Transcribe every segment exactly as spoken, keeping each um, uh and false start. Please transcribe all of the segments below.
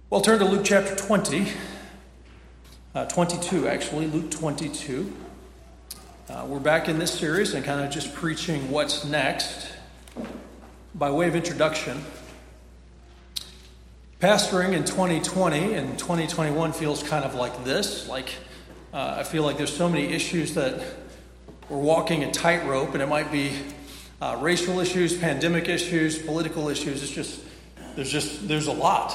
Well, turn to Luke chapter twenty, uh, twenty-two actually, Luke twenty-two. Uh, we're back in this series and kind of just preaching what's next. By way of introduction, pastoring in twenty twenty and twenty twenty-one feels kind of like this. Like uh, I feel like there's so many issues that we're walking a tightrope, and it might be uh, racial issues, pandemic issues, political issues. It's just there's just there's a lot.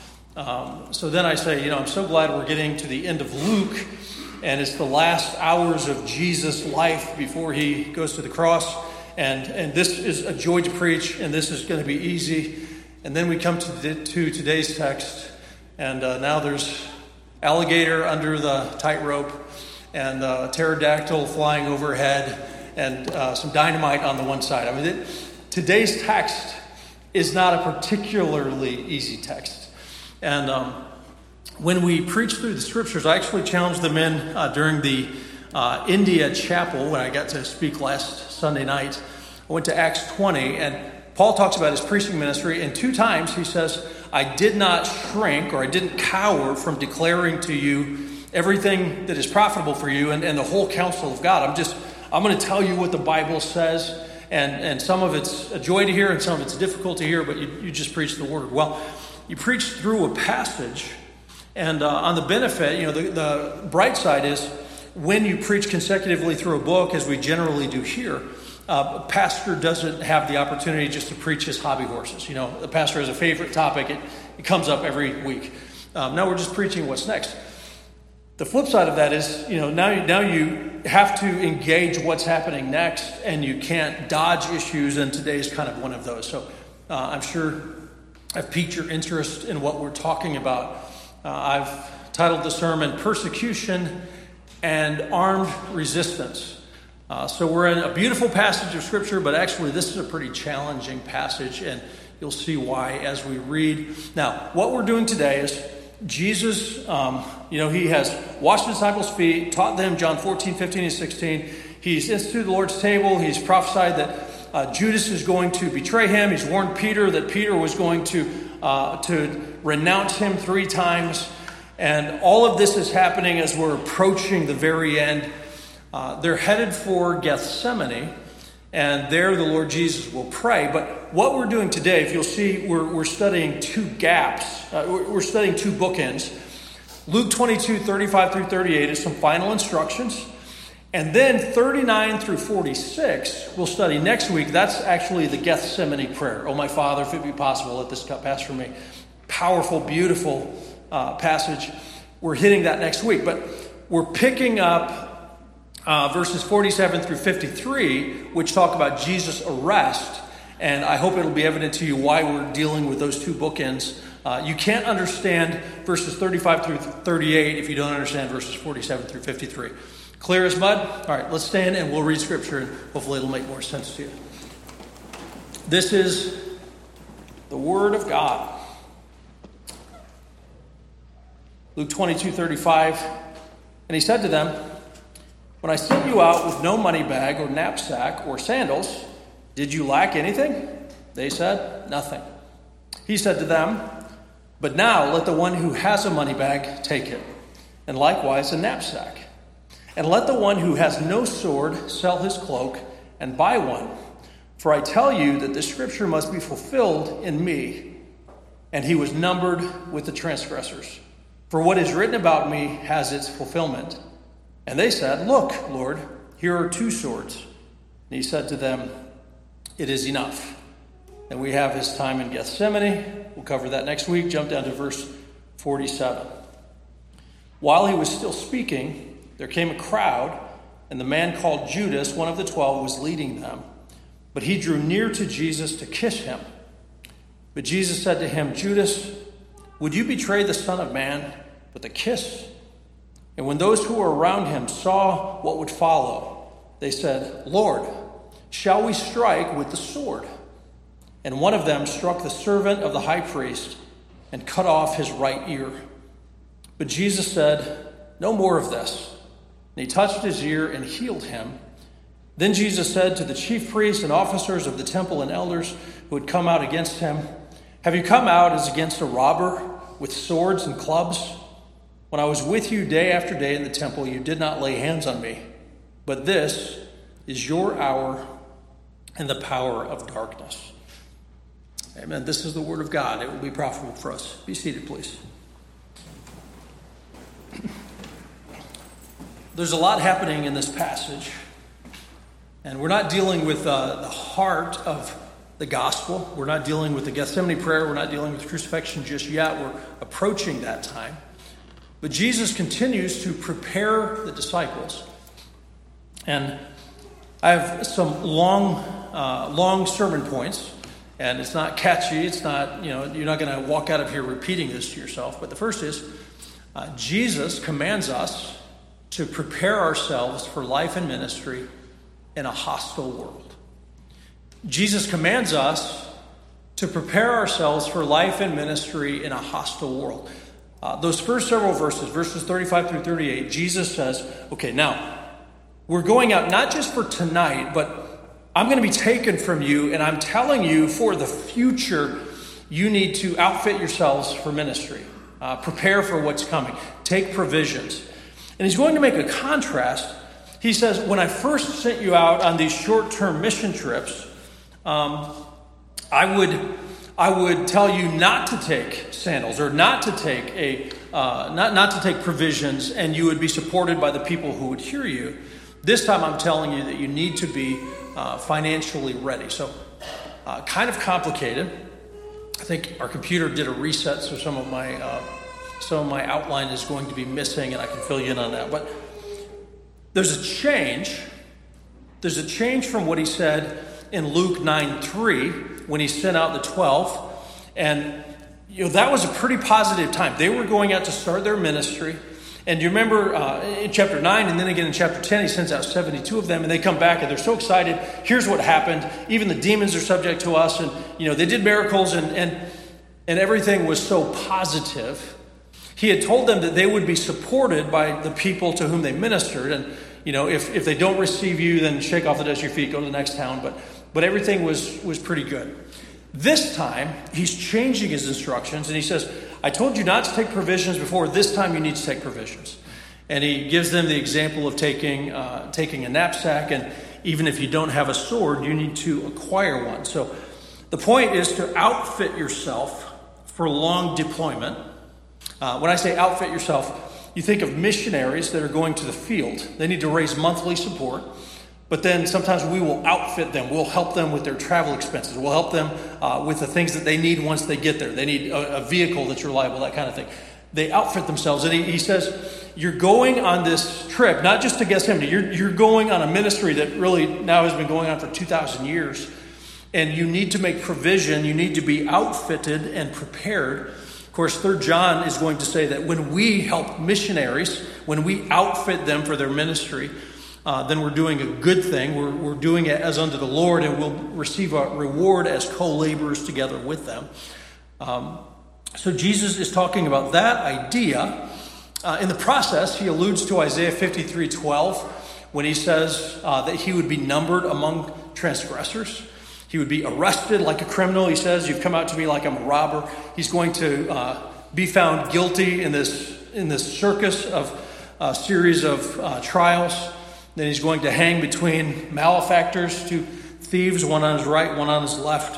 Um, so then I say, you know, I'm so glad we're getting to the end of Luke, and it's the last hours of Jesus' life before he goes to the cross, and and this is a joy to preach, and this is going to be easy. And then we come to, the, to today's text, and uh, now there's alligator under the tightrope, and uh, pterodactyl flying overhead, and uh, some dynamite on the one side. I mean, it, today's text is not a particularly easy text. And um, when we preach through the scriptures, I actually challenged the men uh, during the uh, India Chapel when I got to speak last Sunday night. I went to Acts twenty, and Paul talks about his preaching ministry, and two times he says, I did not shrink or I didn't cower from declaring to you everything that is profitable for you and, and the whole counsel of God. I'm just, I'm going to tell you what the Bible says, and, and some of it's a joy to hear and some of it's difficult to hear, but you, you just preach the word. Well, you preach through a passage, and uh, on the benefit, you know, the, the bright side is when you preach consecutively through a book, as we generally do here, uh, a pastor doesn't have the opportunity just to preach his hobby horses. You know, the pastor has a favorite topic. It, it comes up every week. Um, now we're just preaching what's next. The flip side of that is, you know, now, now you have to engage what's happening next, and you can't dodge issues, and today's kind of one of those. So uh, I'm sure I've piqued your interest in what we're talking about. Uh, I've titled the sermon, Persecution and Armed Resistance. Uh, so we're in a beautiful passage of Scripture, but actually this is a pretty challenging passage, and you'll see why as we read. Now, what we're doing today is Jesus, um, you know, he has washed the disciples' feet, taught them John fourteen, fifteen, and sixteen. He's instituted the Lord's table. He's prophesied that Uh, Judas is going to betray him. He's warned Peter that Peter was going to uh, to renounce him three times. And all of this is happening as we're approaching the very end. Uh, they're headed for Gethsemane, and there the Lord Jesus will pray. But what we're doing today, if you'll see, we're, we're studying two gaps. Uh, we're, we're studying two bookends. Luke twenty-two, thirty-five through thirty-eight is some final instructions. And then thirty-nine through forty-six, we'll study next week. That's actually the Gethsemane prayer. Oh, my Father, if it be possible, let this cup pass from me. Powerful, beautiful uh, passage. We're hitting that next week. But we're picking up uh, verses forty-seven through fifty-three, which talk about Jesus' arrest. And I hope it'll be evident to you why we're dealing with those two bookends. Uh, you can't understand verses thirty-five through thirty-eight if you don't understand verses forty-seven through fifty-three. Clear as mud? All right, let's stand and we'll read Scripture, and hopefully it'll make more sense to you. This is the Word of God. Luke twenty-two, thirty-five. And he said to them, when I sent you out with no money bag or knapsack or sandals, did you lack anything? They said, nothing. He said to them, but now let the one who has a money bag take it, and likewise a knapsack. And let the one who has no sword sell his cloak and buy one. For I tell you that the scripture must be fulfilled in me. And he was numbered with the transgressors. For what is written about me has its fulfillment. And they said, look, Lord, here are two swords. And he said to them, it is enough. And we have his time in Gethsemane. We'll cover that next week. Jump down to verse forty-seven. While he was still speaking, there came a crowd, and the man called Judas, one of the twelve, was leading them. But he drew near to Jesus to kiss him. But Jesus said to him, Judas, would you betray the Son of Man with a kiss? And when those who were around him saw what would follow, they said, Lord, shall we strike with the sword? And one of them struck the servant of the high priest and cut off his right ear. But Jesus said, no more of this. And he touched his ear and healed him. Then Jesus said to the chief priests and officers of the temple and elders who had come out against him, have you come out as against a robber with swords and clubs? When I was with you day after day in the temple, you did not lay hands on me. But this is your hour and the power of darkness. Amen. This is the word of God. It will be profitable for us. Be seated, please. There's a lot happening in this passage. And we're not dealing with uh, the heart of the gospel. We're not dealing with the Gethsemane prayer. We're not dealing with crucifixion just yet. We're approaching that time. But Jesus continues to prepare the disciples. And I have some long, uh, long sermon points. And it's not catchy. It's not, you know, you're not going to walk out of here repeating this to yourself. But the first is, uh, Jesus commands us to prepare ourselves for life and ministry in a hostile world. Jesus commands us to prepare ourselves for life and ministry in a hostile world. Uh, those first several verses, verses thirty-five through thirty-eight, Jesus says, okay, now, we're going out not just for tonight, but I'm going to be taken from you, and I'm telling you for the future, you need to outfit yourselves for ministry. Uh, prepare for what's coming. Take provisions. And he's going to make a contrast. He says, when I first sent you out on these short-term mission trips, um, I would I would tell you not to take sandals or not to take a uh, not not to take provisions, and you would be supported by the people who would hear you. This time, I'm telling you that you need to be uh, financially ready. So, uh, kind of complicated. I think our computer did a reset, so some of my uh, some of my outline is going to be missing, and I can fill you in on that. But there's a change. There's a change from what he said in Luke nine three when he sent out the twelve. And you know that was a pretty positive time. They were going out to start their ministry. And you remember uh, in chapter nine and then again in chapter ten, he sends out seventy-two of them, and they come back and they're so excited. Here's what happened. Even the demons are subject to us. And you know they did miracles, and and, and everything was so positive. He had told them that they would be supported by the people to whom they ministered. And, you know, if, if they don't receive you, then shake off the dust of your feet, go to the next town. But but everything was, was pretty good. This time, he's changing his instructions. And he says, I told you not to take provisions before. This time you need to take provisions. And he gives them the example of taking, uh, taking a knapsack. And even if you don't have a sword, you need to acquire one. So the point is to outfit yourself for long deployment. Uh, when I say outfit yourself, you think of missionaries that are going to the field. They need to raise monthly support, but then sometimes we will outfit them. We'll help them with their travel expenses. We'll help them uh, with the things that they need once they get there. They need a, a vehicle that's reliable, that kind of thing. They outfit themselves. And he, he says, you're going on this trip, not just to Gethsemane, you're, you're going on a ministry that really now has been going on for two thousand years. And you need to make provision. You need to be outfitted and prepared. Of course, Third John is going to say that when we help missionaries, when we outfit them for their ministry, uh, then we're doing a good thing. We're, we're doing it as unto the Lord, and we'll receive a reward as co-laborers together with them. Um, so Jesus is talking about that idea. Uh, in the process, he alludes to Isaiah fifty-three twelve when he says uh, that he would be numbered among transgressors. He would be arrested like a criminal. He says, you've come out to me like I'm a robber. He's going to uh, be found guilty in this in this circus of a series of uh, trials. Then he's going to hang between malefactors, two thieves, one on his right, one on his left.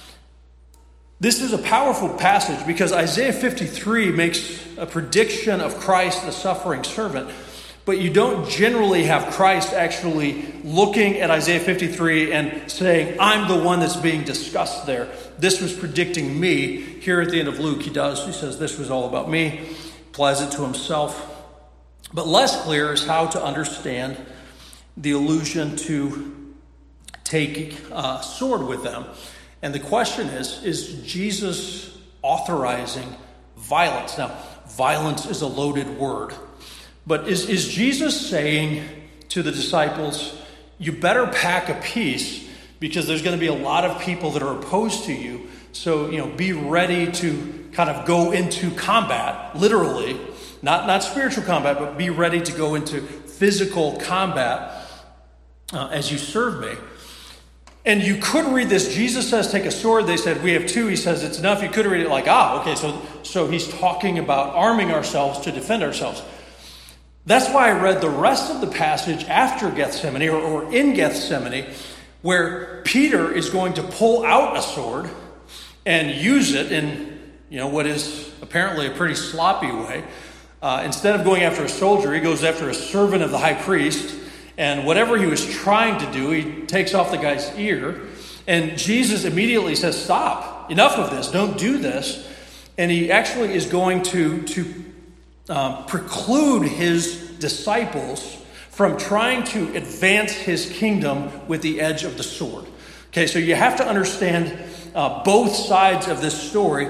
This is a powerful passage because Isaiah fifty-three makes a prediction of Christ, the suffering servant. But you don't generally have Christ actually looking at Isaiah fifty-three and saying, I'm the one that's being discussed there. This was predicting me. Here at the end of Luke, he does. He says, this was all about me. Applies it to himself. But less clear is how to understand the allusion to take a sword with them. And the question is, is Jesus authorizing violence? Now, violence is a loaded word. But is, is Jesus saying to the disciples, you better pack a peace because there's going to be a lot of people that are opposed to you. So, you know, be ready to kind of go into combat, literally, not, not spiritual combat, but be ready to go into physical combat uh, as you serve me. And you could read this. Jesus says, take a sword. They said, we have two. He says, it's enough. You could read it like, ah, okay, so, so he's talking about arming ourselves to defend ourselves. That's why I read the rest of the passage after Gethsemane, or, or in Gethsemane, where Peter is going to pull out a sword and use it in, you know, what is apparently a pretty sloppy way. Uh, instead of going after a soldier, he goes after a servant of the high priest. And whatever he was trying to do, he takes off the guy's ear. And Jesus immediately says, stop, enough of this, don't do this. And he actually is going to, to um, preclude his disciples from trying to advance his kingdom with the edge of the sword. Okay, so you have to understand uh, both sides of this story.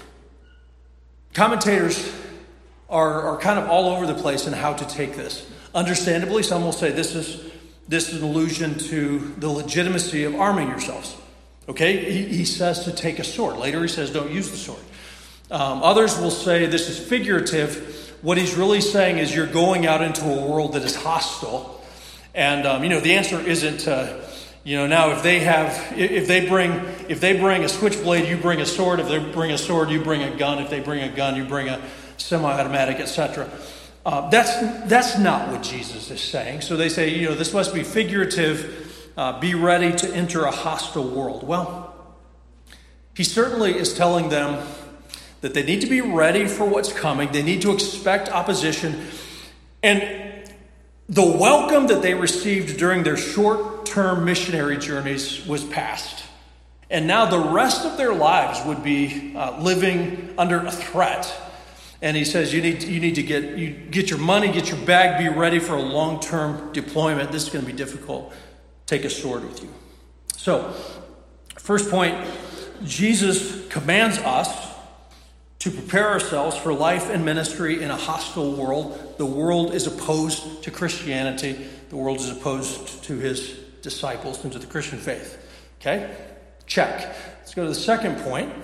Commentators are, are kind of all over the place in how to take this. Understandably, some will say this is this is an allusion to the legitimacy of arming yourselves. Okay, he, he says to take a sword. Later he says don't use the sword. Um, others will say this is figurative. What he's really saying is you're going out into a world that is hostile. And, um, you know, the answer isn't, uh, you know, now if they have, if they bring, if they bring a switchblade, you bring a sword. If they bring a sword, you bring a gun. If they bring a gun, you bring a semi-automatic, et cetera. Uh, that's that's not what Jesus is saying. So they say, you know, this must be figurative. Uh, be ready to enter a hostile world. Well, he certainly is telling them that they need to be ready for what's coming. They need to expect opposition. And the welcome that they received during their short-term missionary journeys was past. And now the rest of their lives would be uh, living under a threat. And he says, you need you need to get you get your money, get your bag, be ready for a long-term deployment. This is going to be difficult. Take a sword with you. So, first point, Jesus commands us to prepare ourselves for life and ministry in a hostile world. The world is opposed to Christianity. The world is opposed to his disciples and to the Christian faith. Okay? Check. Let's go to the second point.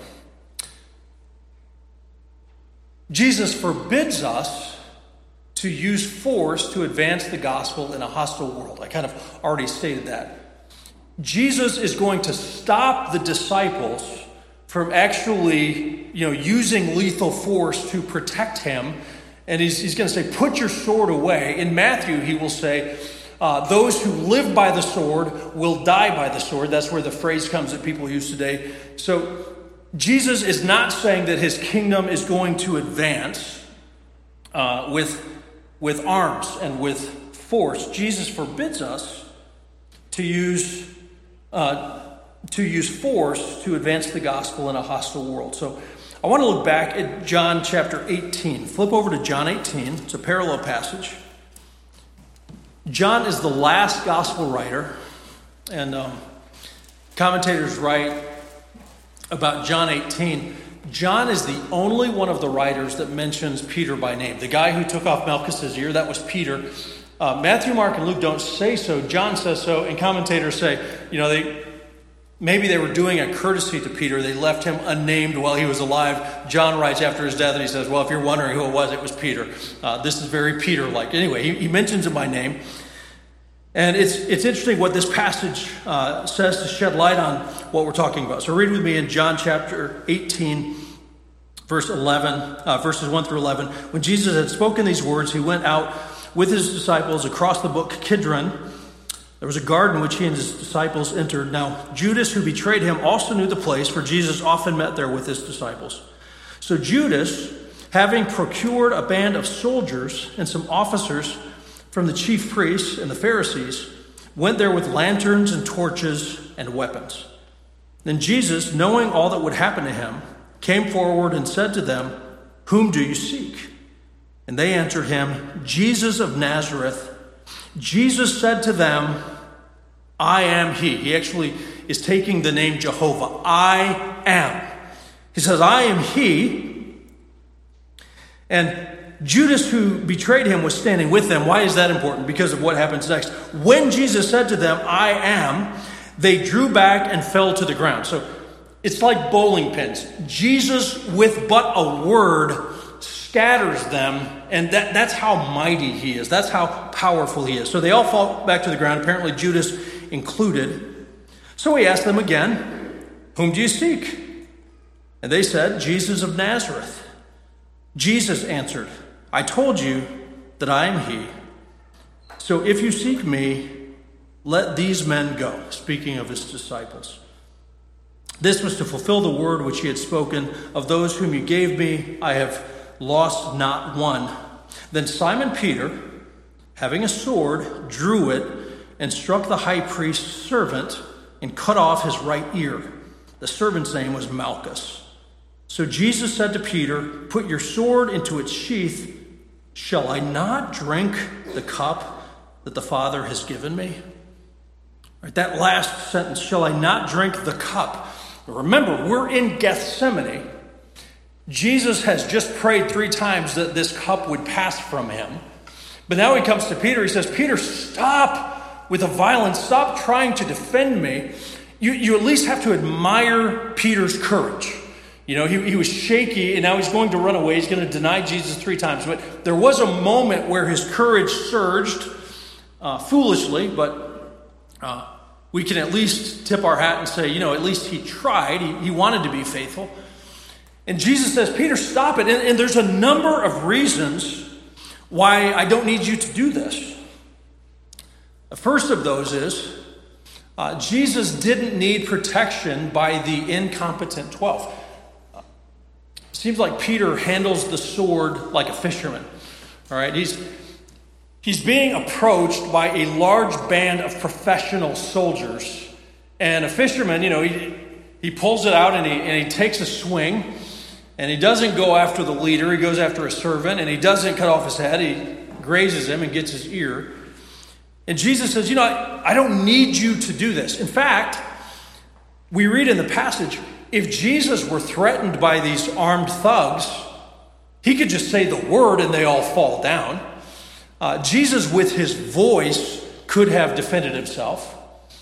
Jesus forbids us to use force to advance the gospel in a hostile world. I kind of already stated that. Jesus is going to stop the disciples from actually, you know, using lethal force to protect him. And he's, he's going to say, put your sword away. In Matthew, he will say, uh, those who live by the sword will die by the sword. That's where the phrase comes that people use today. So Jesus is not saying that his kingdom is going to advance uh, with, with arms and with force. Jesus forbids us to use uh, to use force to advance the gospel in a hostile world. So I want to look back at John chapter eighteen. Flip over to John eighteen. It's a parallel passage. John is the last gospel writer, and um, commentators write about John eighteen. John is the only one of the writers that mentions Peter by name. The guy who took off Malchus's ear, that was Peter. Uh, Matthew, Mark, and Luke don't say so. John says so, and commentators say, you know, they maybe they were doing a courtesy to Peter. They left him unnamed while he was alive. John writes after his death, and he says, well, if you're wondering who it was, it was Peter. Uh, this is very Peter-like. Anyway, he, he mentions him by name. And it's it's interesting what this passage uh, says to shed light on what we're talking about. So read with me in John chapter eighteen, verse eleven, uh, verses one through eleven. When Jesus had spoken these words, he went out with his disciples across the brook Kidron. There was a garden which he and his disciples entered. Now Judas, who betrayed him, also knew the place, for Jesus often met there with his disciples. So Judas, having procured a band of soldiers and some officers from the chief priests and the Pharisees, went there with lanterns and torches and weapons. Then Jesus, knowing all that would happen to him, came forward and said to them, "Whom do you seek?" And they answered him, "Jesus of Nazareth." Jesus said to them, "I am he." He actually is taking the name Jehovah. I am. He says, "I am he." And Judas, who betrayed him, was standing with them. Why is that important? Because of what happens next. When Jesus said to them, "I am," they drew back and fell to the ground. So it's like bowling pins. Jesus, with but a word, scatters them, and that, that's how mighty he is. That's how powerful he is. So they all fall back to the ground, apparently Judas included. So he asked them again, "Whom do you seek?" And they said, "Jesus of Nazareth." Jesus answered, "I told you that I am he. So if you seek me, let these men go," speaking of his disciples. This was to fulfill the word which he had spoken, "Of those whom you gave me, I have lost not one." Then Simon Peter, having a sword, drew it and struck the high priest's servant and cut off his right ear. The servant's name was Malchus. So Jesus said to Peter, "Put your sword into its sheath. Shall I not drink the cup that the Father has given me?" Right, that last sentence, "Shall I not drink the cup?" Remember, we're in Gethsemane. Jesus has just prayed three times that this cup would pass from him. But now he comes to Peter. He says, "Peter, stop with the violence. Stop trying to defend me." You, you at least have to admire Peter's courage. You know, he, he was shaky, and now he's going to run away. He's going to deny Jesus three times. But there was a moment where his courage surged, uh, foolishly, but uh, we can at least tip our hat and say, you know, at least he tried. He, he wanted to be faithful. And Jesus says, "Peter, stop it." And, and there's a number of reasons why I don't need you to do this. The first of those is uh, Jesus didn't need protection by the incompetent twelve. Seems like Peter handles the sword like a fisherman. All right, he's he's being approached by a large band of professional soldiers, and a fisherman, you know, he he pulls it out and he and he takes a swing, and he doesn't go after the leader. He goes after a servant, and he doesn't cut off his head. He grazes him and gets his ear. And Jesus says, "You know, I, I don't need you to do this." In fact, we read in the passage, if Jesus were threatened by these armed thugs, he could just say the word and they all fall down. Uh, Jesus, with his voice, could have defended himself.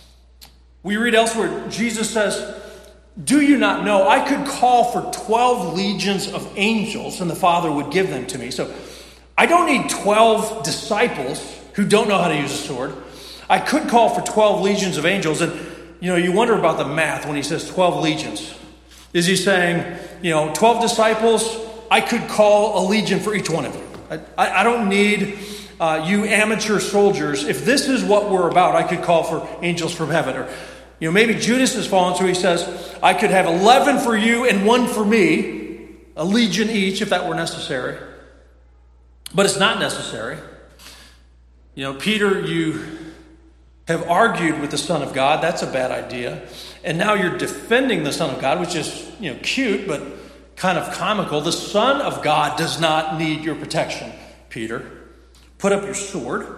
We read elsewhere, Jesus says, "Do you not know I could call for twelve legions of angels and the Father would give them to me?" So I don't need twelve disciples who don't know how to use a sword. I could call for twelve legions of angels. And, you know, you wonder about the math when he says twelve legions. Is he saying, you know, twelve disciples, I could call a legion for each one of you. I, I, I don't need uh, you amateur soldiers. If this is what we're about, I could call for angels from heaven. Or, you know, maybe Judas has fallen, so he says, I could have eleven for you and one for me, a legion each, if that were necessary. But it's not necessary. You know, Peter, you have argued with the Son of God. That's a bad idea. And now you're defending the Son of God, which is, you know, cute, but kind of comical. The Son of God does not need your protection, Peter. Put up your sword.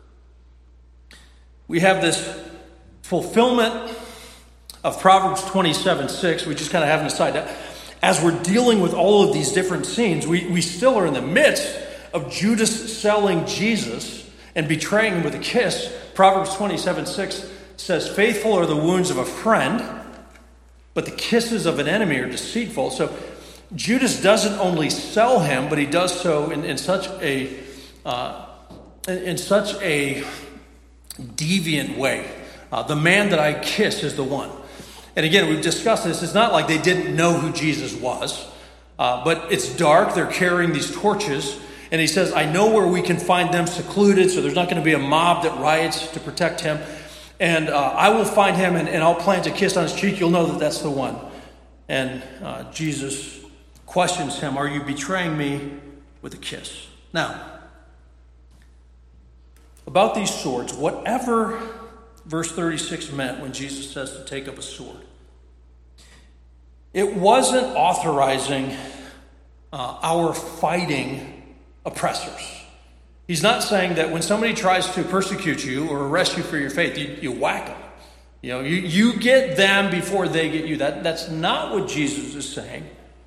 We have this fulfillment of Proverbs twenty-seven six. We just kind of have an aside. As we're dealing with all of these different scenes, we, we still are in the midst of Judas selling Jesus and betraying him with a kiss. Proverbs twenty-seven six says, "Faithful are the wounds of a friend, but the kisses of an enemy are deceitful." So Judas doesn't only sell him, but he does so in, in such a uh, in, in such a deviant way. Uh, the man that I kiss is the one. And again, we've discussed this. It's not like they didn't know who Jesus was, uh, but it's dark. They're carrying these torches. And he says, I know where we can find them secluded, so there's not going to be a mob that riots to protect him. And uh, I will find him, and, and I'll plant a kiss on his cheek. You'll know that that's the one. And uh, Jesus questions him, are you betraying me with a kiss? Now, about these swords, whatever verse thirty-six meant when Jesus says to take up a sword, it wasn't authorizing uh, our fighting oppressors. He's not saying that when somebody tries to persecute you or arrest you for your faith, you, you whack them. You know, you, you get them before they get you. That, that's not what Jesus is saying.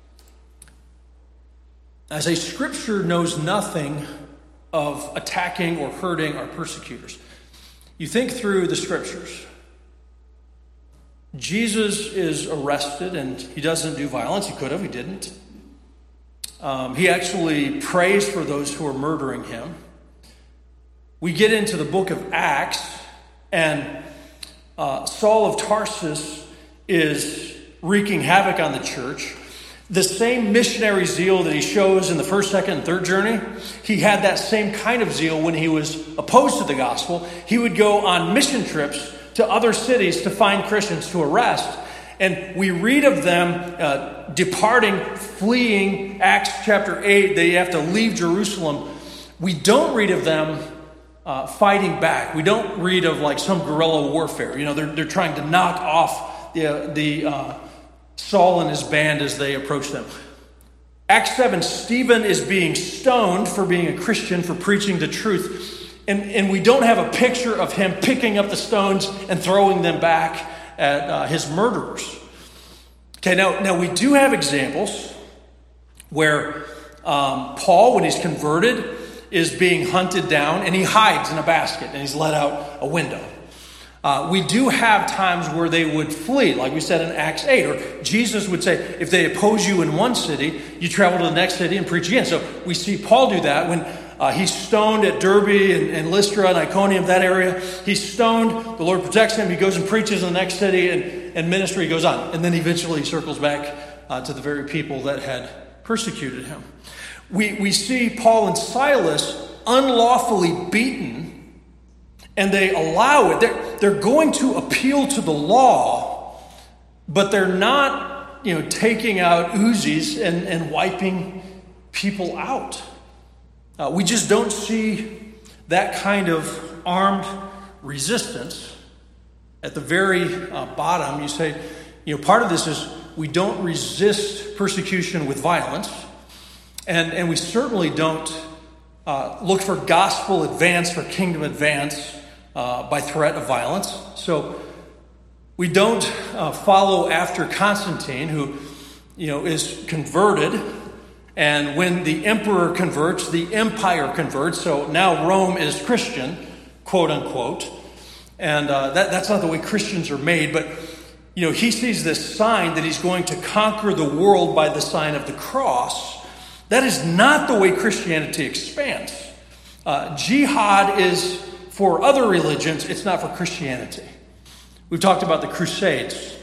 As a scripture knows nothing of attacking or hurting our persecutors. You think through the scriptures. Jesus is arrested and he doesn't do violence. He could have, he didn't. Um, he actually prays for those who are murdering him. We get into the book of Acts, and uh, Saul of Tarsus is wreaking havoc on the church, the same missionary zeal that he shows in the first, second, and third journey, he had that same kind of zeal when he was opposed to the gospel. He would go on mission trips to other cities to find Christians to arrest. And we read of them uh, departing, fleeing, Acts chapter eight, they have to leave Jerusalem. We don't read of them uh, fighting back. We don't read of like some guerrilla warfare. You know, they're, they're trying to knock off the, uh, the uh, Saul and his band as they approach them. Acts seven, Stephen is being stoned for being a Christian, for preaching the truth. And, and we don't have a picture of him picking up the stones and throwing them back at uh, his murderers. Okay, now, now we do have examples where um, Paul, when he's converted, is being hunted down and he hides in a basket and he's let out a window. Uh, we do have times where they would flee, like we said in Acts eight, or Jesus would say, if they oppose you in one city, you travel to the next city and preach again. So we see Paul do that when uh, he's stoned at Derbe and, and Lystra and Iconium, that area. He's stoned, the Lord protects him, he goes and preaches in the next city, and, and ministry goes on. And then eventually he circles back uh, to the very people that had persecuted him. We, we see Paul and Silas unlawfully beaten, and they allow it. They're, they're going to appeal to the law, but they're not, you know, taking out Uzis and, and wiping people out. Uh, we just don't see that kind of armed resistance. At the very uh, bottom, you say, you know, part of this is we don't resist persecution with violence, and, and we certainly don't uh, look for gospel advance, for kingdom advance, Uh, by threat of violence. So we don't uh, follow after Constantine, who, you know, is converted, and when the emperor converts, the empire converts. So now Rome is Christian, quote unquote, and uh, that, that's not the way Christians are made. But you know, he sees this sign that he's going to conquer the world by the sign of the cross. That is not the way Christianity expands. Uh, jihad is for other religions, it's not for Christianity. We've talked about the Crusades.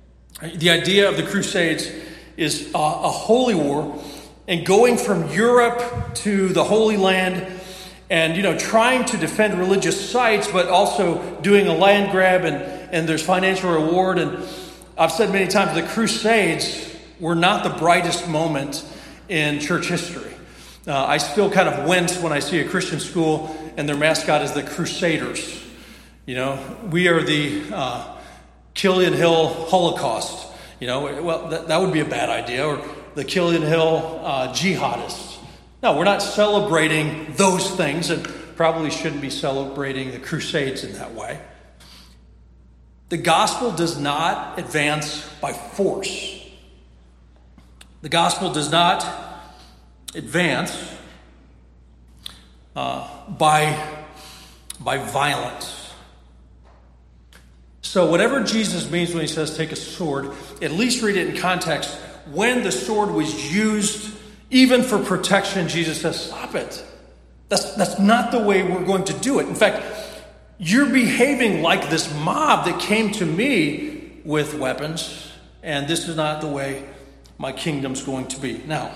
The idea of the Crusades is a, a holy war, and going from Europe to the Holy Land, and you know, trying to defend religious sites, but also doing a land grab, and, and there's financial reward. And I've said many times, the Crusades were not the brightest moment in church history. Uh, I still kind of wince when I see a Christian school and their mascot is the Crusaders. You know, we are the uh, Killian Hill Holocaust. You know, well, that, that would be a bad idea. Or the Killian Hill uh, Jihadists. No, we're not celebrating those things, and probably shouldn't be celebrating the Crusades in that way. The gospel does not advance by force. The gospel does not advance uh, by, by violence. So whatever Jesus means when he says take a sword, at least read it in context. When the sword was used, even for protection, Jesus says, stop it. That's, that's not the way we're going to do it. In fact, you're behaving like this mob that came to me with weapons, and this is not the way my kingdom's going to be. Now,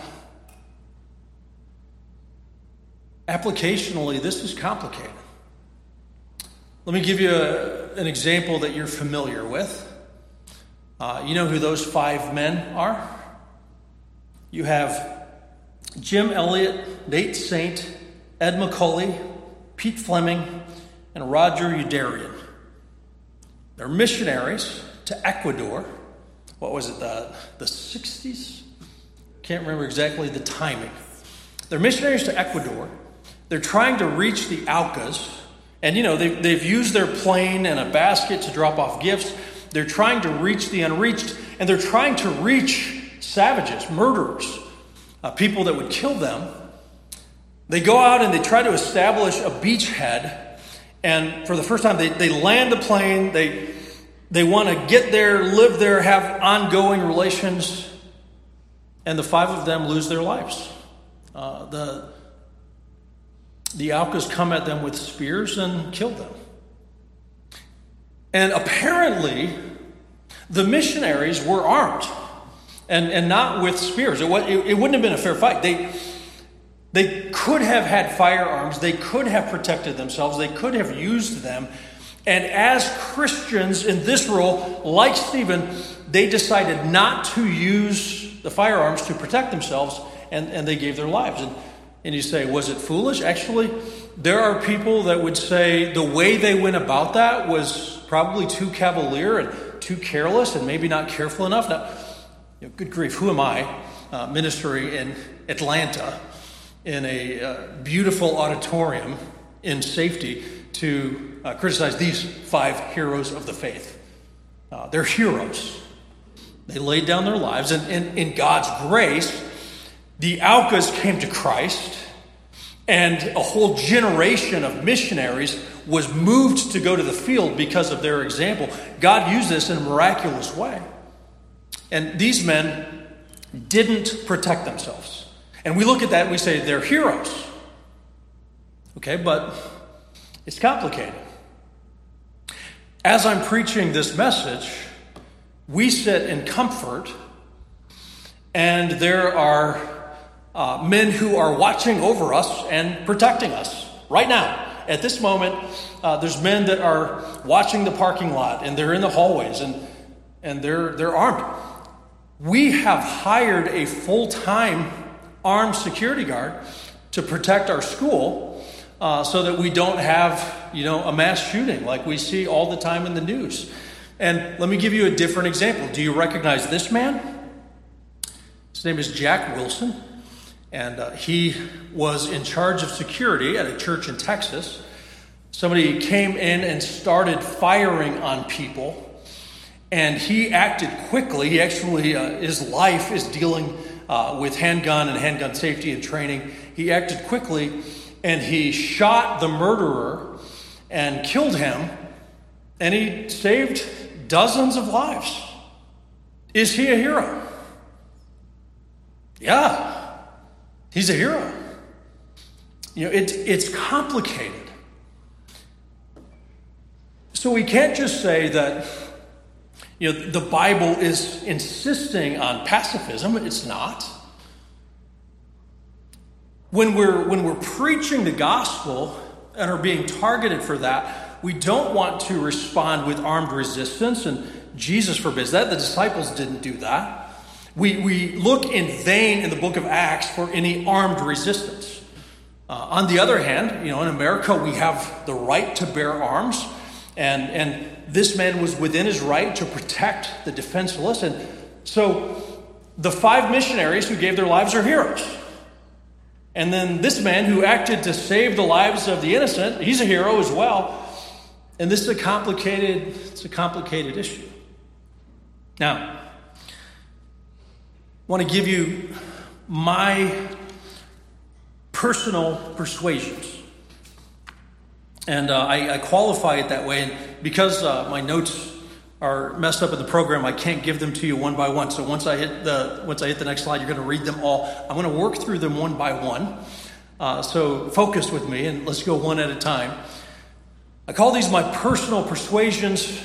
applicationally, this is complicated. Let me give you a, an example that you're familiar with. Uh, you know who those five men are? You have Jim Elliot, Nate Saint, Ed McCully, Pete Fleming, and Roger Youderian. They're missionaries to Ecuador. What was it, the, the sixties? Can't remember exactly the timing. They're missionaries to Ecuador. They're trying to reach the Aucas. And, you know, they've, they've used their plane and a basket to drop off gifts. They're trying to reach the unreached. And they're trying to reach savages, murderers, uh, people that would kill them. They go out and they try to establish a beachhead. And for the first time, they, they land the plane. They, they want to get there, live there, have ongoing relations. And the five of them lose their lives. Uh, the... The Aucas come at them with spears and kill them. And apparently, the missionaries were armed, and, and not with spears. It, was, it, it wouldn't have been a fair fight. They, they could have had firearms. They could have protected themselves. They could have used them. And as Christians in this role, like Stephen, they decided not to use the firearms to protect themselves, and, and they gave their lives. And, and you say, was it foolish? Actually, there are people that would say the way they went about that was probably too cavalier and too careless and maybe not careful enough. Now, you know, good grief, who am I, uh, ministering in Atlanta in a uh, beautiful auditorium in safety to uh, criticize these five heroes of the faith? Uh, they're heroes. They laid down their lives, and, and in God's grace, the Aucas came to Christ, and a whole generation of missionaries was moved to go to the field because of their example. God used this in a miraculous way. And these men didn't protect themselves. And we look at that and we say they're heroes. Okay, but it's complicated. As I'm preaching this message, we sit in comfort, and there are uh, men who are watching over us and protecting us right now. At this moment, uh, there's men that are watching the parking lot, and they're in the hallways, and, and they're, they're armed. We have hired a full-time armed security guard to protect our school uh, so that we don't have, you know, a mass shooting like we see all the time in the news. And let me give you a different example. Do you recognize this man? His name is Jack Wilson. And uh, he was in charge of security at a church in Texas. Somebody came in and started firing on people. And he acted quickly. He actually, uh, his life is dealing uh, with handgun and handgun safety and training. He acted quickly, and he shot the murderer and killed him. And he saved dozens of lives. Is he a hero? Yeah. He's a hero. You know, it, it's complicated. So we can't just say that, you know, the Bible is insisting on pacifism. It's not. When we're, when we're preaching the gospel and are being targeted for that, we don't want to respond with armed resistance, and Jesus forbids that. The disciples didn't do that. We we look in vain in the book of Acts for any armed resistance. Uh, on the other hand, you know, in America, we have the right to bear arms, and, and this man was within his right to protect the defenseless. And so the five missionaries who gave their lives are heroes. And then this man who acted to save the lives of the innocent, he's a hero as well. And this is a complicated, it's a complicated issue. Now, I want to give you my personal persuasions. And uh, I, I qualify it that way. And because uh, my notes are messed up in the program, I can't give them to you one by one. So once I hit the once I hit the next slide, you're going to read them all. I'm going to work through them one by one. Uh, so focus with me, and let's go one at a time. I call these my personal persuasions.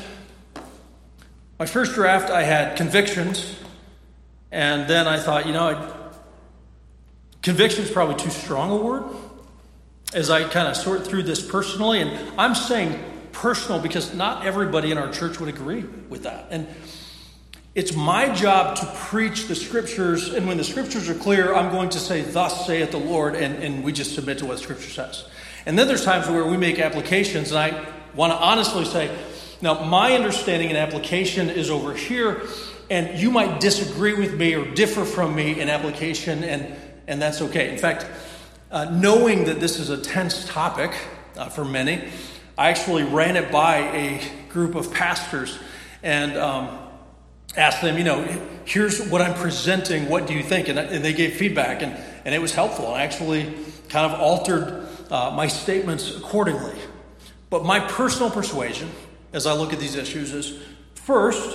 My first draft, I had convictions. And then I thought, you know, I, conviction is probably too strong a word as I kind of sort through this personally. And I'm saying personal because not everybody in our church would agree with that. And it's my job to preach the scriptures. And when the scriptures are clear, I'm going to say, thus saith the Lord. And, and we just submit to what scripture says. And then there's times where we make applications. And I want to honestly say, now my understanding and application is over here. And you might disagree with me or differ from me in application, and, and that's okay. In fact, uh, knowing that this is a tense topic uh, for many, I actually ran it by a group of pastors and um, asked them, you know, here's what I'm presenting. What do you think? And, and they gave feedback, and, and it was helpful. I actually kind of altered uh, my statements accordingly. But my personal persuasion, as I look at these issues, is first,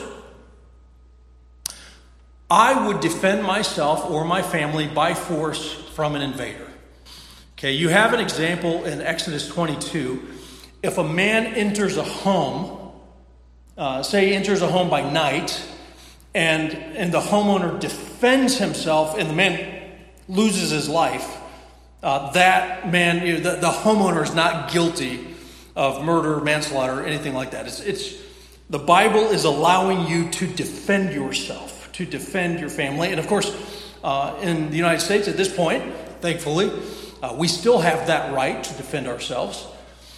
I would defend myself or my family by force from an invader. Okay, you have an example in Exodus twenty-two. If a man enters a home uh, say, enters a home by night, and and the homeowner defends himself, and the man loses his life, uh, that man, you know, the, the homeowner is not guilty of murder, manslaughter, anything like that. It's, it's the Bible is allowing you to defend yourself, to defend your family, and of course, uh, in the United States at this point, thankfully, uh, we still have that right to defend ourselves.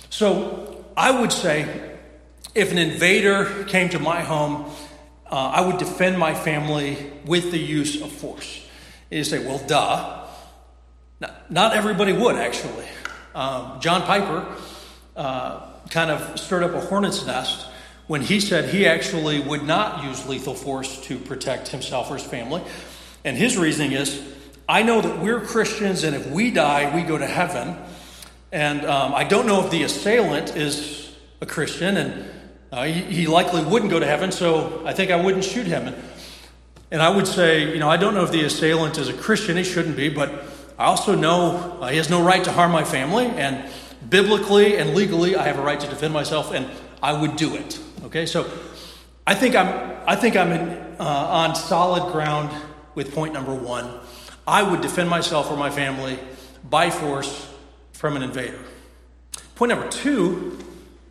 So I would say, if an invader came to my home, uh, I would defend my family with the use of force. And you say, well, duh. Not, not everybody would, actually. Um, John Piper uh, kind of stirred up a hornet's nest when he said he actually would not use lethal force to protect himself or his family. And his reasoning is, I know that we're Christians, and if we die, we go to heaven. And um, I don't know if the assailant is a Christian, and uh, he, he likely wouldn't go to heaven, so I think I wouldn't shoot him. And, and I would say, you know, I don't know if the assailant is a Christian. He shouldn't be, but I also know uh, he has no right to harm my family, and biblically and legally, I have a right to defend myself, and I would do it. Okay, so I think I'm, I think I'm in, uh, on solid ground with point number one. I would defend myself or my family by force from an invader. Point number two,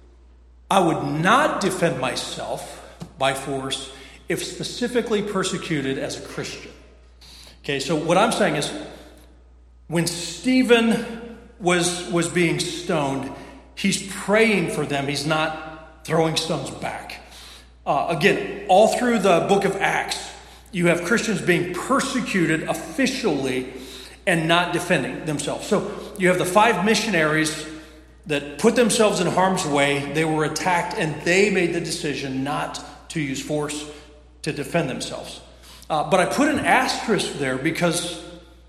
I would not defend myself by force if specifically persecuted as a Christian. Okay, so what I'm saying is, when Stephen was, was being stoned, he's praying for them. He's not throwing stones back. Uh, again, all through the book of Acts, you have Christians being persecuted officially and not defending themselves. So you have the five missionaries that put themselves in harm's way. They were attacked, and they made the decision not to use force to defend themselves. Uh, but I put an asterisk there because,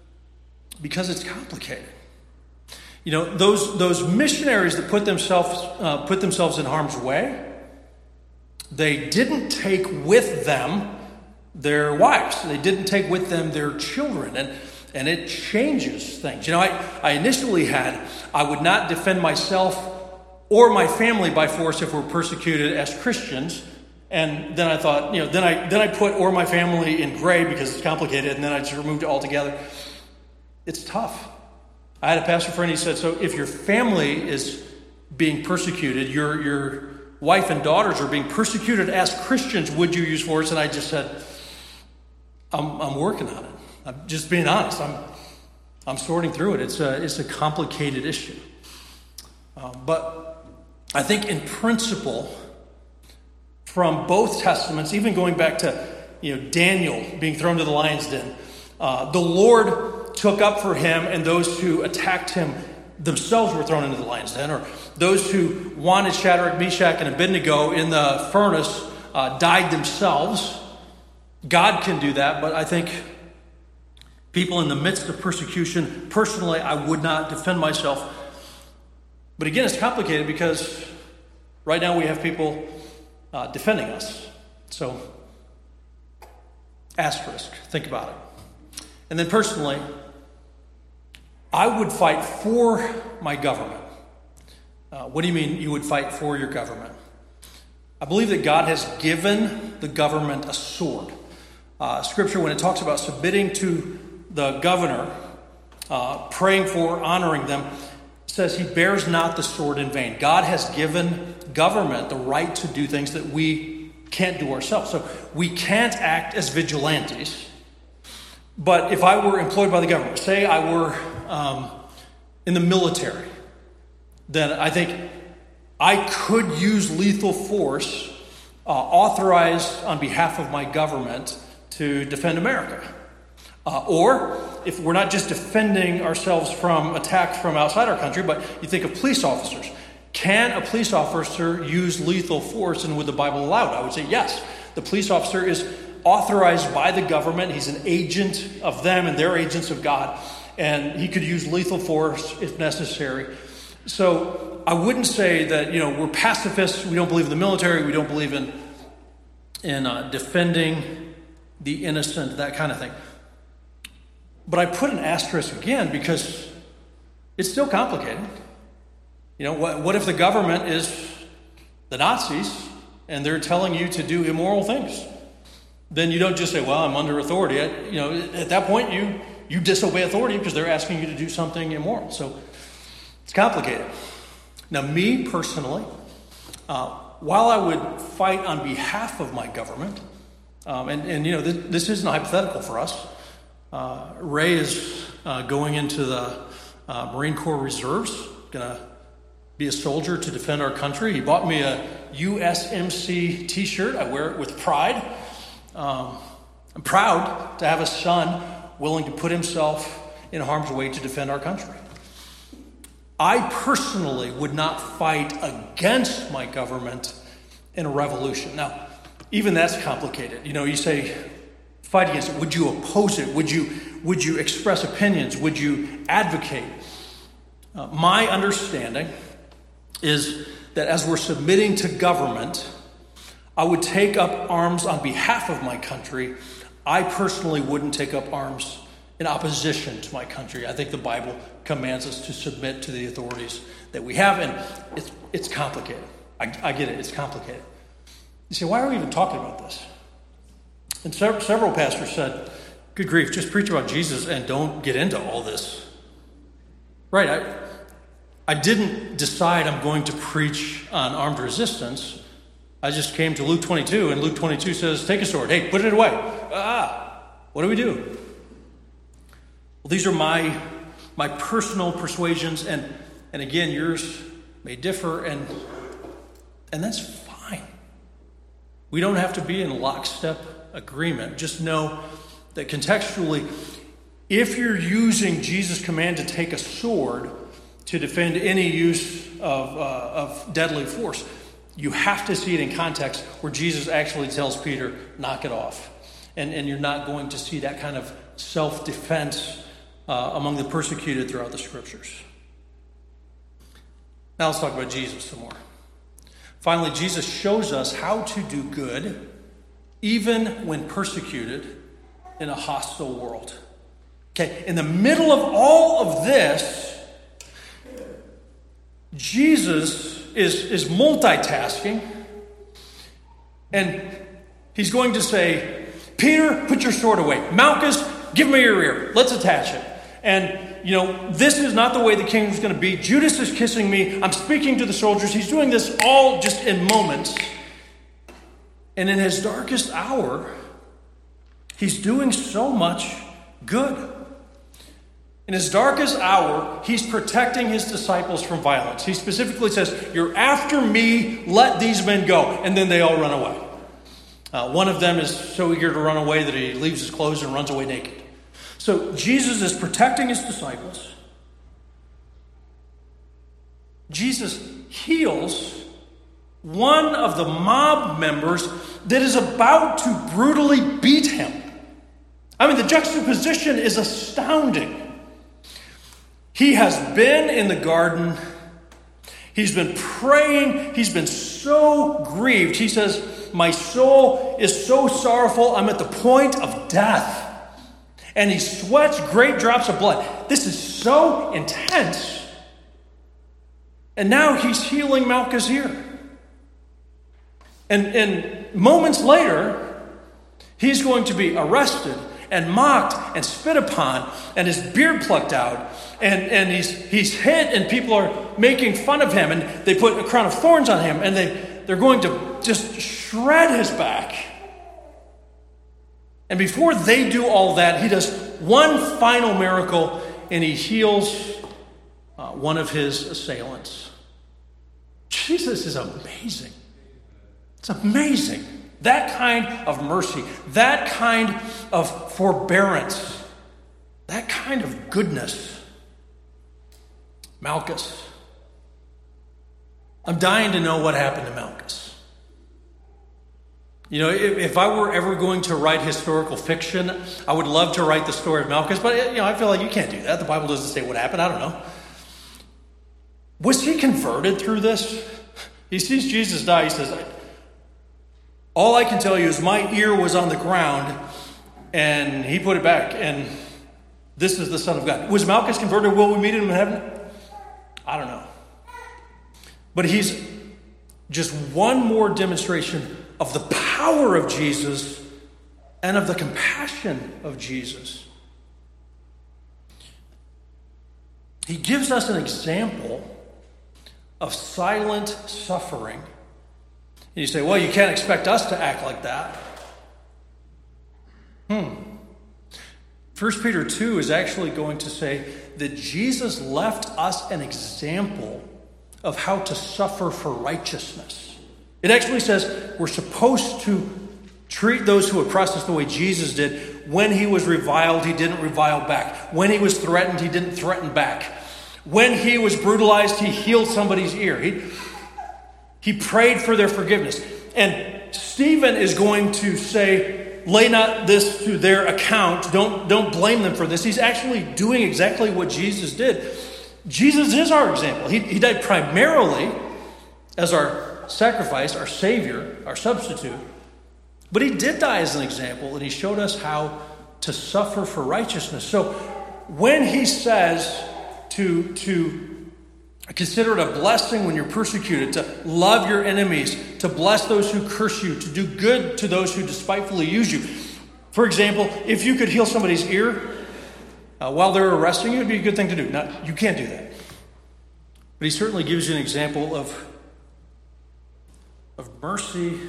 because it's complicated. You know, those those missionaries that put themselves uh, put themselves in harm's way, they didn't take with them their wives. They didn't take with them their children, and and it changes things. You know, I, I initially had, I would not defend myself or my family by force if we're persecuted as Christians. And then I thought, you know, then I then I put or my family in gray because it's complicated, and then I just removed it altogether. It's tough. I had a pastor friend, he said, so if your family is being persecuted, your your wife and daughters are being persecuted as Christians, would you use force? And I just said, I'm I'm working on it. I'm just being honest. I'm I'm sorting through it. It's a it's a complicated issue. Uh, but I think in principle, from both testaments, even going back to you know Daniel being thrown to the lion's den, uh, the Lord took up for him, and those who attacked him themselves were thrown into the lion's den, or those who wanted Shadrach, Meshach, and Abednego in the furnace uh, died themselves. God can do that, but I think people in the midst of persecution, personally, I would not defend myself. But again, it's complicated because right now we have people uh, defending us. So, asterisk, think about it. And then personally, I would fight for my government. Uh, what do you mean you would fight for your government? I believe that God has given the government a sword. Uh, scripture, when it talks about submitting to the governor, uh, praying for, honoring them, says he bears not the sword in vain. God has given government the right to do things that we can't do ourselves. So we can't act as vigilantes. But if I were employed by the government, say I were um, in the military, then I think I could use lethal force uh, authorized on behalf of my government to defend America. Uh, or if we're not just defending ourselves from attacks from outside our country, but you think of police officers. Can a police officer use lethal force, and would the Bible allow it? I would say yes. The police officer is authorized by the government. He's an agent of them, and they're agents of God. And he could use lethal force if necessary. So I wouldn't say that, you know, we're pacifists. We don't believe in the military. We don't believe in, in uh, defending the innocent, that kind of thing. But I put an asterisk again because it's still complicated. You know, what, what if the government is the Nazis and they're telling you to do immoral things, then you don't just say, well, I'm under authority. You know, at that point, you, you disobey authority because they're asking you to do something immoral. So it's complicated. Now, me personally, uh, while I would fight on behalf of my government, um, and, and, you know, this, this isn't hypothetical for us. Uh, Ray is uh, going into the uh, Marine Corps Reserves, going to be a soldier to defend our country. He bought me a U S M C t-shirt. I wear it with pride. Um, I'm proud to have a son willing to put himself in harm's way to defend our country. I personally would not fight against my government in a revolution. Now, even that's complicated. You know, you say, fight against it. Would you oppose it? Would you, would you express opinions? Would you advocate? Uh, my understanding is that as we're submitting to government, I would take up arms on behalf of my country. I personally wouldn't take up arms in opposition to my country. I think the Bible commands us to submit to the authorities that we have, and it's it's complicated. I, I get it, it's complicated. You say, why are we even talking about this? And several, several pastors said, good grief, just preach about Jesus and don't get into all this. Right, I, I didn't decide I'm going to preach on armed resistance. I just came to Luke twenty-two, and Luke twenty-two says, take a sword. Hey, put it away. Ah, what do we do? Well, these are my my personal persuasions, and, and again, yours may differ, and and that's fine. We don't have to be in lockstep agreement. Just know that contextually, if you're using Jesus' command to take a sword to defend any use of, uh, of deadly force, you have to see it in context where Jesus actually tells Peter, knock it off. And, and you're not going to see that kind of self-defense uh, among the persecuted throughout the scriptures. Now let's talk about Jesus some more. Finally, Jesus shows us how to do good even when persecuted in a hostile world. Okay, in the middle of all of this, Jesus is, is multitasking, and he's going to say, Peter, put your sword away. Malchus, give me your ear. Let's attach it. And, you know, this is not the way the kingdom's going to be. Judas is kissing me. I'm speaking to the soldiers. He's doing this all just in moments. And in his darkest hour, he's doing so much good. In his darkest hour, he's protecting his disciples from violence. He specifically says, you're after me, let these men go. And then they all run away. Uh, one of them is so eager to run away that he leaves his clothes and runs away naked. So Jesus is protecting his disciples. Jesus heals one of the mob members that is about to brutally beat him. I mean, the juxtaposition is astounding. He has been in the garden. He's been praying. He's been so grieved. He says, my soul is so sorrowful, I'm at the point of death. And he sweats great drops of blood. This is so intense. And now he's healing Malchus' ear. And, and moments later, he's going to be arrested and mocked and spit upon and his beard plucked out. And, and he's, he's hit and people are making fun of him. And they put a crown of thorns on him. And they, they're going to just shred his back. And before they do all that, he does one final miracle and he heals uh, one of his assailants. Jesus is amazing. It's amazing. That kind of mercy, that kind of forbearance, that kind of goodness. Malchus. I'm dying to know what happened to Malchus. You know, if, if I were ever going to write historical fiction, I would love to write the story of Malchus, but, you know, I feel like you can't do that. The Bible doesn't say what happened. I don't know. Was he converted through this? He sees Jesus die. He says, all I can tell you is my ear was on the ground, and he put it back, and this is the Son of God. Was Malchus converted? Will we meet him in heaven? I don't know. But he's Just one more demonstration of the power of Jesus and of the compassion of Jesus. He gives us an example of silent suffering. And you say, well, you can't expect us to act like that. Hmm. First Peter two is actually going to say that Jesus left us an example of how to suffer for righteousness. It actually says we're supposed to treat those who oppress us the way Jesus did. When he was reviled, he didn't revile back. When he was threatened, he didn't threaten back. When he was brutalized, he healed somebody's ear. He, he prayed for their forgiveness. And Stephen is going to say, lay not this to their account. Don't, don't blame them for this. He's actually doing exactly what Jesus did. Jesus is our example. He, he died primarily as our sacrifice, our Savior, our substitute. But he did die as an example, and he showed us how to suffer for righteousness. So when he says to, to consider it a blessing when you're persecuted, to love your enemies, to bless those who curse you, to do good to those who despitefully use you. For example, if you could heal somebody's ear uh, while they're arresting you, it'd be a good thing to do. Now, you can't do that. But he certainly gives you an example of, of mercy.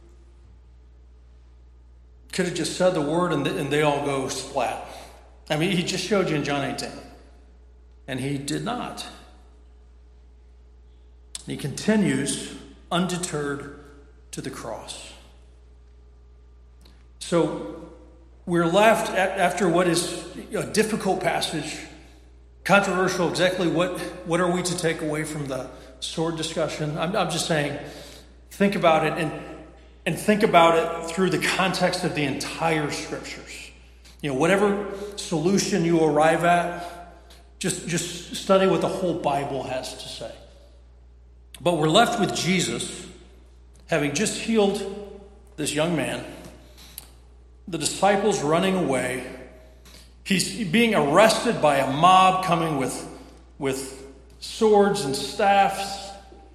Could have just said the word and, and they all go splat. I mean, he just showed you in John eighteen. And he did not. And he continues undeterred to the cross. So we're left after what is a difficult passage, controversial. Exactly what, what are we to take away from the sword discussion? I'm, I'm just saying, think about it and, and think about it through the context of the entire scriptures. You know, whatever solution you arrive at, Just, just study what the whole Bible has to say. But we're left with Jesus having just healed this young man, the disciples running away. He's being arrested by a mob coming with, with swords and staffs.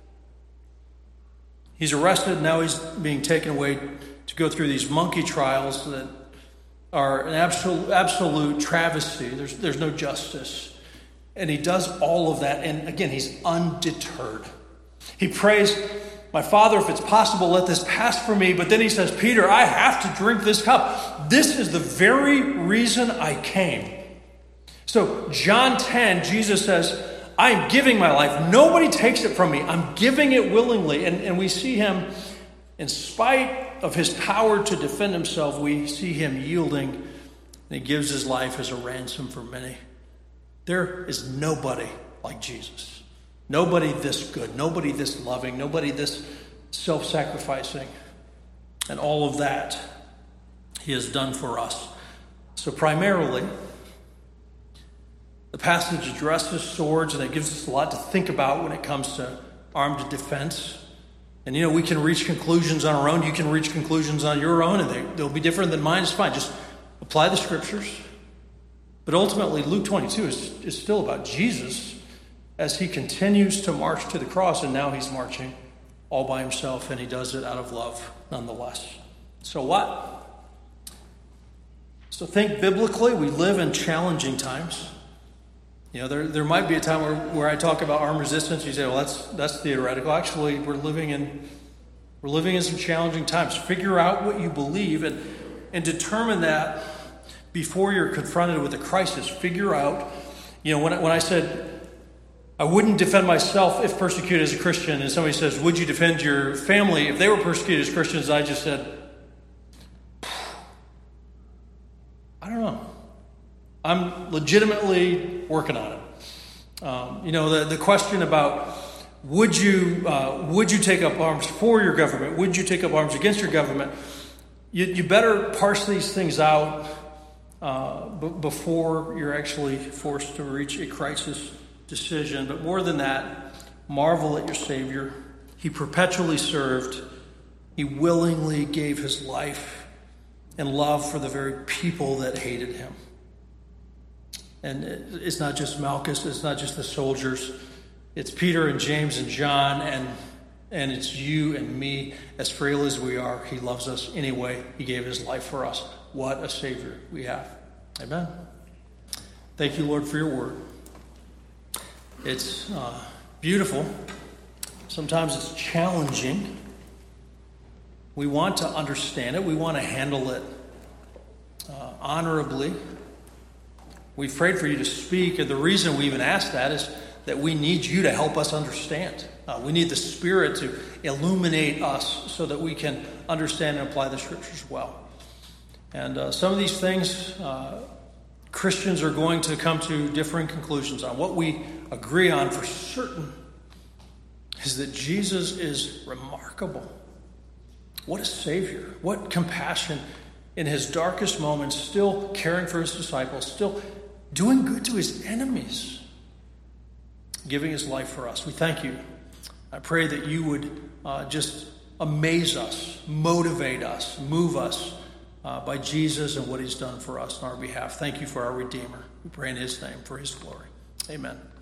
He's arrested, now he's being taken away to go through these monkey trials that are an absolute, absolute travesty. There's, there's no justice. And he does all of that. And again, he's undeterred. He prays, my Father, if it's possible, let this pass from me. But then he says, Peter, I have to drink this cup. This is the very reason I came. So John ten, Jesus says, I am giving my life. Nobody takes it from me. I'm giving it willingly. And, and we see him, in spite of his power to defend himself, we see him yielding. And he gives his life as a ransom for many. There is nobody like Jesus. Nobody this good. Nobody this loving. Nobody this self-sacrificing. And all of that he has done for us. So primarily, the passage addresses swords, and it gives us a lot to think about when it comes to armed defense. And, you know, we can reach conclusions on our own. You can reach conclusions on your own, and they, they'll be different than mine. It's fine. Just apply the scriptures. But ultimately, Luke twenty-two is, is still about Jesus as he continues to march to the cross, and now he's marching all by himself, and he does it out of love nonetheless. So what? So think biblically. We live in challenging times. You know, there, there might be a time where, where I talk about armed resistance. You say, well, that's that's theoretical. Actually, we're living in we're living in some challenging times. Figure out what you believe and, and determine that before you're confronted with a crisis. Figure out, you know, when, when I said I wouldn't defend myself if persecuted as a Christian, and somebody says, would you defend your family if they were persecuted as Christians? I just said, I don't know. I'm legitimately working on it. Um, you know, the, the question about would you uh, would you take up arms for your government? Would you take up arms against your government? You, you better parse these things out Uh, b- before you're actually forced to reach a crisis decision. But more than that, marvel at your Savior. He perpetually served. He willingly gave his life and love for the very people that hated him. And it's not just Malchus, it's not just the soldiers. It's Peter and James and John and, And it's you and me, as frail as we are. He loves us anyway. He gave his life for us. What a Savior we have. Amen. Thank you, Lord, for your word. It's uh, beautiful. Sometimes it's challenging. We want to understand it. We want to handle it uh, honorably. We've prayed for you to speak, and the reason we even ask that is that we need you to help us understand. Uh, we need the Spirit to illuminate us so that we can understand and apply the Scriptures well. And uh, some of these things, uh, Christians are going to come to differing conclusions on. What we agree on for certain is that Jesus is remarkable. What a Savior. What compassion in his darkest moments, still caring for his disciples, still doing good to his enemies, giving his life for us. We thank you. I pray that you would uh, just amaze us, motivate us, move us uh, by Jesus and what he's done for us on our behalf. Thank you for our Redeemer. We pray in his name for his glory. Amen.